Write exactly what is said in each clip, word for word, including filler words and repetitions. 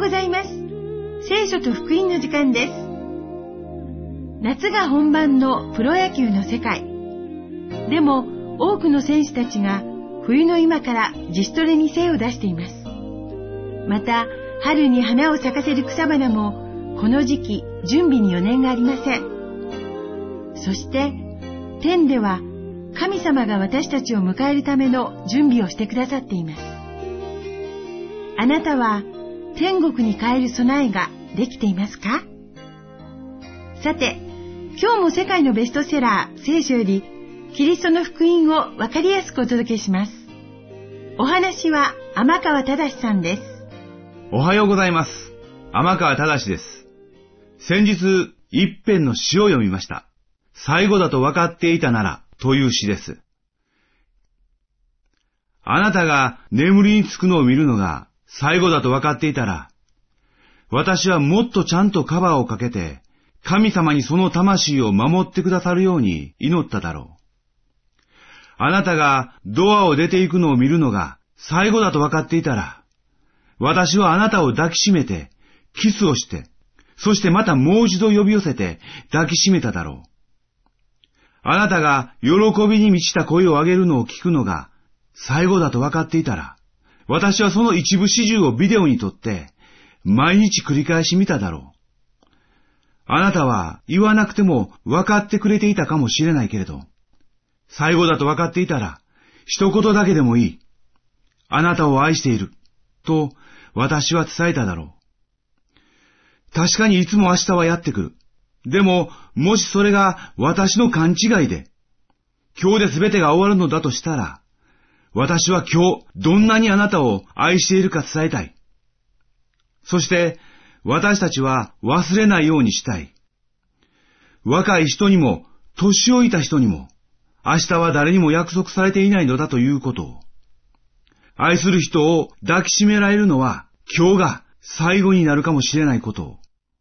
ございます。聖書と福音の時間です。夏が本番のプロ野球の世界。でも多くの選手たちが冬の今から自主トレに精を出しています。また春に花を咲かせる草花もこの時期準備に余念がありません。そして天では神様が私たちを迎えるための準備をしてくださっています。あなたは天国に帰る備えができていますか？さて、今日も世界のベストセラー聖書よりキリストの福音をわかりやすくお届けします。お話は天川忠さんです。 おはようございます。天川忠です。先日一編の詩を読みました。最後だと分かっていたならという詩です。あなたが眠りにつくのを見るのが最後だと分かっていたら、私はもっとちゃんとカバーをかけて、神様にその魂を守ってくださるように祈っただろう。あなたがドアを出ていくのを見るのが最後だと分かっていたら、私はあなたを抱きしめて、キスをして、そしてまたもう一度呼び寄せて抱きしめただろう。あなたが喜びに満ちた声を上げるのを聞くのが最後だと分かっていたら、私はその一部始終をビデオに撮って、毎日繰り返し見ただろう。あなたは言わなくても分かってくれていたかもしれないけれど、最後だと分かっていたら、一言だけでもいい。あなたを愛している。と私は伝えただろう。確かにいつも明日はやってくる。でも、もしそれが私の勘違いで、今日で全てが終わるのだとしたら、私は今日どんなにあなたを愛しているか伝えたい。そして私たちは忘れないようにしたい。若い人にも年老いた人にも明日は誰にも約束されていないのだということを。愛する人を抱きしめられるのは今日が最後になるかもしれないことを。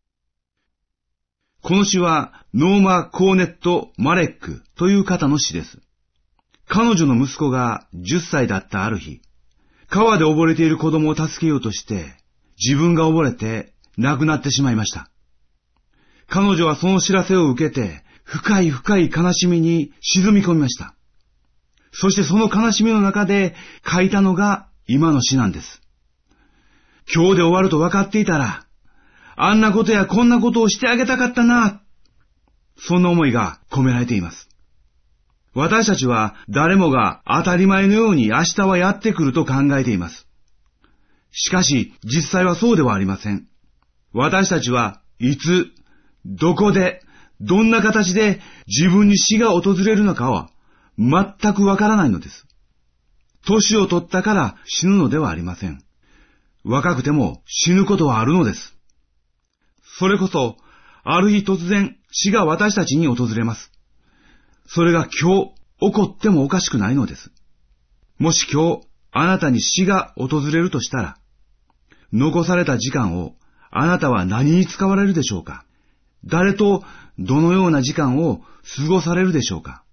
この詩はノーマ・コーネット・マレックという方の詩です。彼女の息子がじゅっさいだったある日、川で溺れている子供を助けようとして、自分が溺れて亡くなってしまいました。彼女はその知らせを受けて、深い深い悲しみに沈み込みました。そしてその悲しみの中で書いたのが今の詩なんです。今日で終わると分かっていたら、あんなことやこんなことをしてあげたかったな。そんな思いが込められています。私たちは誰もが当たり前のように明日はやってくると考えています。しかし実際はそうではありません。私たちはいつ、どこで、どんな形で自分に死が訪れるのかは全くわからないのです。年を取ったから死ぬのではありません。若くても死ぬことはあるのです。それこそある日突然死が私たちに訪れます。それが今日起こってもおかしくないのです。もし今日あなたに死が訪れるとしたら、残された時間をあなたは何に使われるでしょうか？誰とどのような時間を過ごされるでしょうか？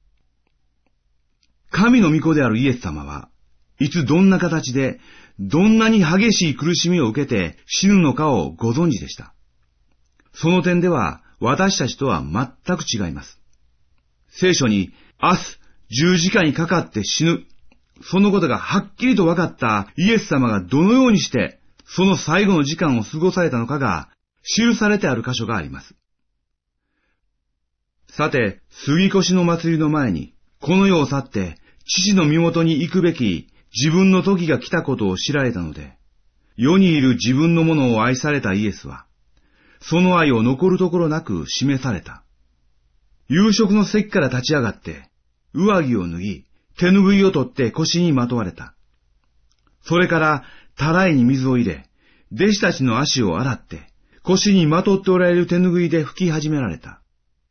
神の御子であるイエス様はいつどんな形でどんなに激しい苦しみを受けて死ぬのかをご存知でした。その点では私たちとは全く違います。聖書に明日十字架にかかって死ぬ、そのことがはっきりと分かったイエス様がどのようにしてその最後の時間を過ごされたのかが記されてある箇所があります。さて、杉越の祭りの前にこの世を去って父の身元に行くべき自分の時が来たことを知られたので、世にいる自分のものを愛されたイエスは、その愛を残るところなく示された。夕食の席から立ち上がって、上着を脱ぎ、手ぬぐいを取って腰にまとわれた。それから、たらいに水を入れ、弟子たちの足を洗って、腰にまとっておられる手ぬぐいで拭き始められた。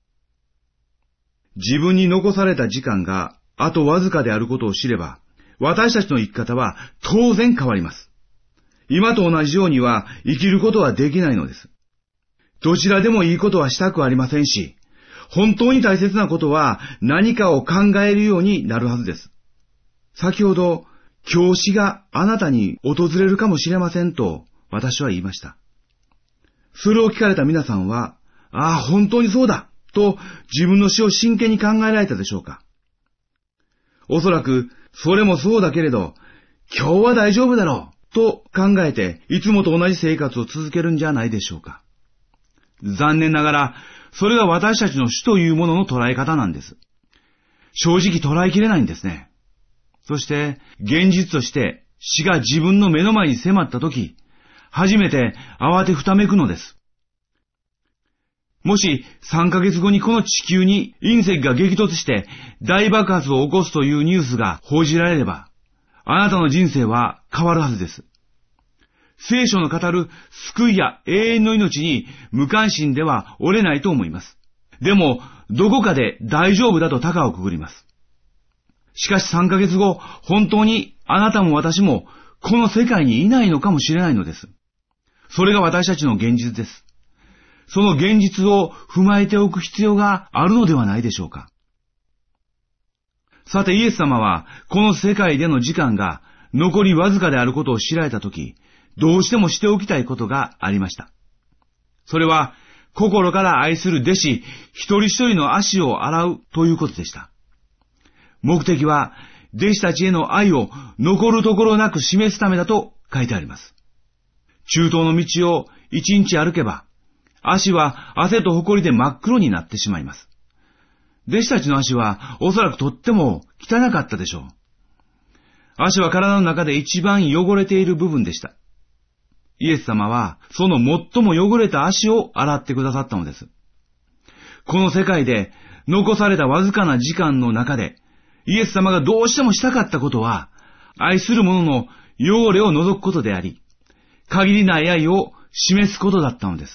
自分に残された時間があとわずかであることを知れば、私たちの生き方は当然変わります。今と同じようには生きることはできないのです。どちらでもいいことはしたくありませんし、本当に大切なことは何かを考えるようになるはずです。先ほど、今日死があなたに訪れるかもしれませんと私は言いました。それを聞かれた皆さんは、ああ、本当にそうだと自分の死を真剣に考えられたでしょうか。おそらく、それもそうだけれど、今日は大丈夫だろうと考えて、いつもと同じ生活を続けるんじゃないでしょうか。残念ながら、それが私たちの死というものの捉え方なんです。正直捉えきれないんですね。そして、現実として死が自分の目の前に迫ったとき、初めて慌てふためくのです。もしさんかげつごにこの地球に隕石が激突して大爆発を起こすというニュースが報じられれば、あなたの人生は変わるはずです。聖書の語る救いや永遠の命に無関心では折れないと思います。でも、どこかで大丈夫だと高をくぐります。しかしさんかげつご、本当にあなたも私もこの世界にいないのかもしれないのです。それが私たちの現実です。その現実を踏まえておく必要があるのではないでしょうか。さてイエス様はこの世界での時間が残りわずかであることを知られたとき、どうしてもしておきたいことがありました。それは心から愛する弟子一人一人の足を洗うということでした。目的は弟子たちへの愛を残るところなく示すためだと書いてあります。中東の道を一日歩けば、足は汗と埃で真っ黒になってしまいます。弟子たちの足はおそらくとっても汚かったでしょう。足は体の中で一番汚れている部分でした。イエス様はその最も汚れた足を洗ってくださったのです。この世界で残されたわずかな時間の中で、イエス様がどうしてもしたかったことは、愛する者の汚れを除くことであり、限りない愛を示すことだったのです。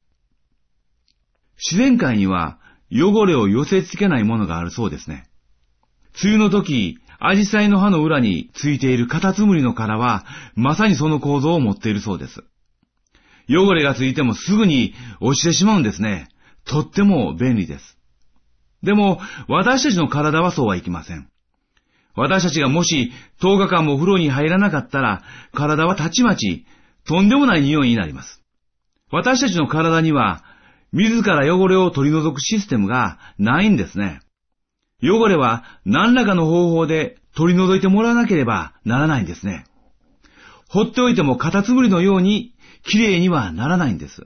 自然界には汚れを寄せ付けないものがあるそうですね。梅雨の時、アジサイの葉の裏についているカタツムリの殻は、まさにその構造を持っているそうです。汚れがついてもすぐに落ちてしまうんですね。とっても便利です。でも、私たちの体はそうはいきません。私たちがもしとおかかんもお風呂に入らなかったら、体はたちまちとんでもない匂いになります。私たちの体には、自ら汚れを取り除くシステムがないんですね。汚れは何らかの方法で取り除いてもらわなければならないんですね。放っておいてもカタツムリのようにきれいにはならないんです。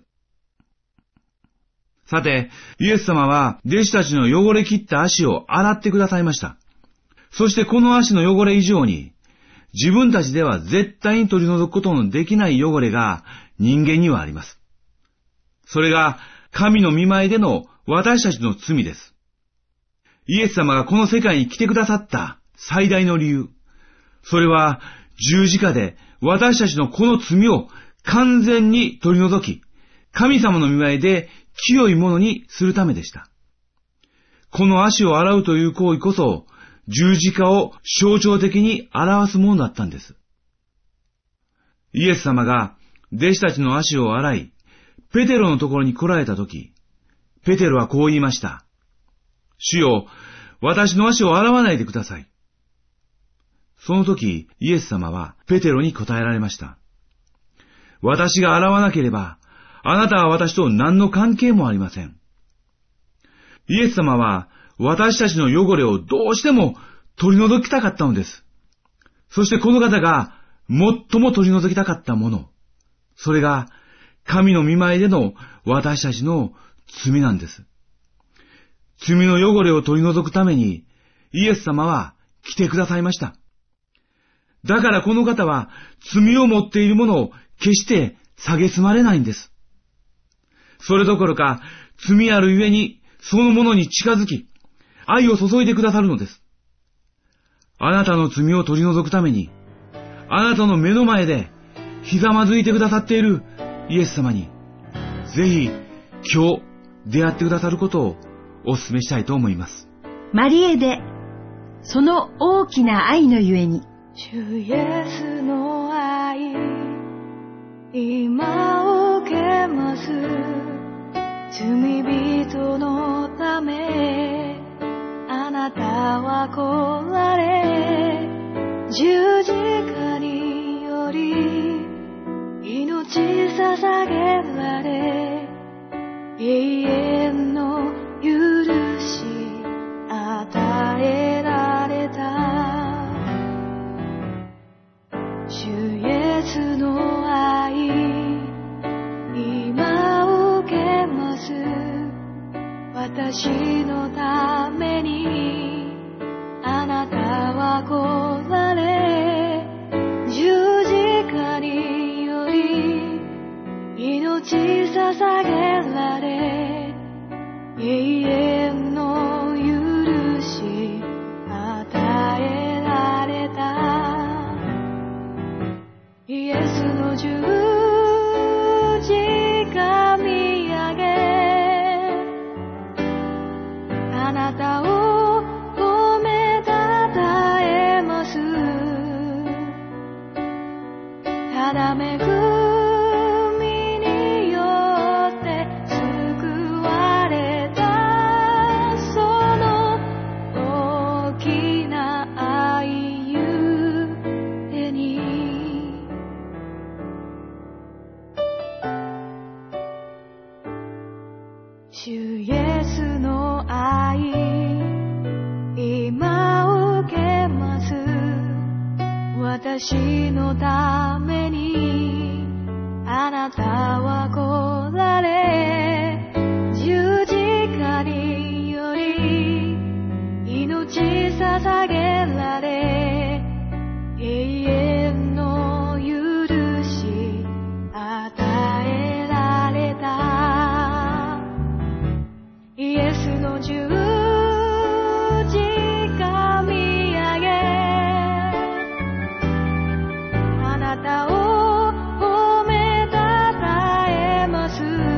さて、イエス様は弟子たちの汚れ切った足を洗ってくださいました。そしてこの足の汚れ以上に、自分たちでは絶対に取り除くことのできない汚れが人間にはあります。それが神の御前での私たちの罪です。イエス様がこの世界に来てくださった最大の理由、それは十字架で私たちのこの罪を完全に取り除き、神様の御前で清いものにするためでした。この足を洗うという行為こそ、十字架を象徴的に表すものだったんです。イエス様が弟子たちの足を洗い、ペテロのところに来られたとき、ペテロはこう言いました。主よ、私の足を洗わないでください。その時、イエス様はペテロに答えられました。私が洗わなければ、あなたは私と何の関係もありません。イエス様は私たちの汚れをどうしても取り除きたかったのです。そしてこの方が最も取り除きたかったもの、それが神の御前での私たちの罪なんです。罪の汚れを取り除くためにイエス様は来てくださいました。だからこの方は罪を持っているものを決して蔑まれないんです。それどころか罪あるゆえにそのものに近づき、愛を注いでくださるのです。あなたの罪を取り除くために、あなたの目の前でひざまずいてくださっているイエス様に、ぜひ今日出会ってくださることをお勧めしたいと思います。 マリエで、その大きな愛のゆえに。 主イエスの愛、今受けます。罪人のためあなたは来られ、十字架により命命捧げられ永遠の許し与えられた主イエスの愛今受けます私のためにあなたは来られ十字架により命捧げられ永遠の許し与えられたイエスの十字架見上げあなたを褒めたたえますただ恵みによって救われたその大きな愛ゆえに主イエスの愛今受けます私のためにあなたは来られ十字架により命捧げられ永遠の許し与えられたイエスの十字架見上げあなたを褒めたたえます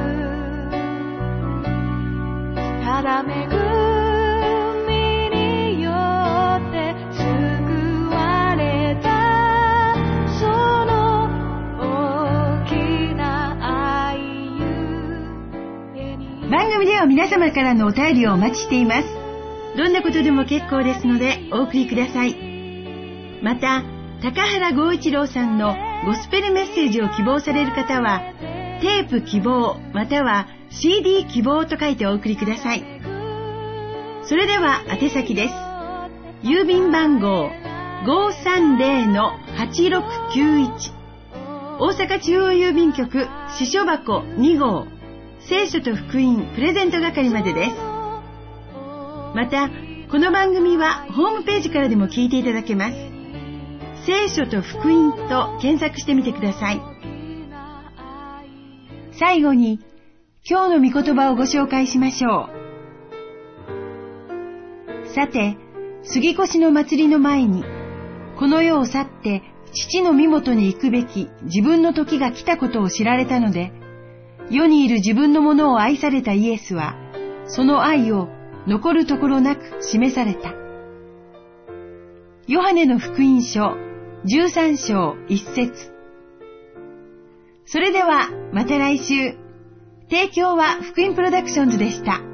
ただ恵みによって救われたその大きな愛ゆえに番組では皆様からのお便りをお待ちしています。どんなことでも結構ですのでお送りください。また高原剛一郎さんのゴスペルメッセージを希望される方はテープ希望または シーディー 希望と書いてお送りください。それでは宛先です。郵便番号 ごーさんぜろのはちろくきゅういち 大阪中央郵便局支所箱に号聖書と福音プレゼント係までです。またこの番組はホームページからでも聞いていただけます。聖書と福音と検索してみてください。最後に今日の御言葉をご紹介しましょう。さて、杉越の祭りの前にこの世を去って父の身元に行くべき自分の時が来たことを知られたので、世にいる自分のものを愛されたイエスはその愛を残るところなく示された。ヨハネの福音書じゅうさん章いち節。それではまた来週。提供は福音プロダクションズでした。